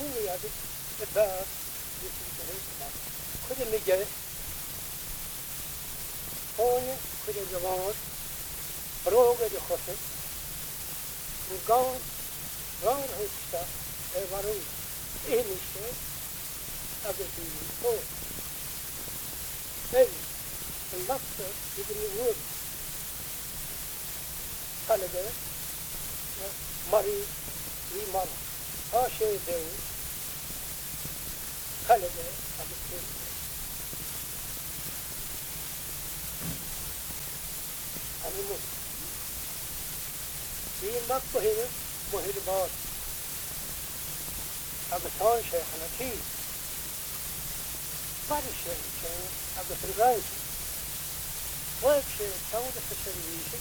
only as the bird, this is the hate. Could you get only could you want broke the horse, and gone round his stuff, a varoon, any state, of the people. Then, the doctor is in the wood. Holiday, Marie, Rimana, Ashe Day, Holiday, of the people. Animal. We must for him, for his boss. Of the sunshine and a tea. Very shame, of the sunrise. Work share, some of the facilities,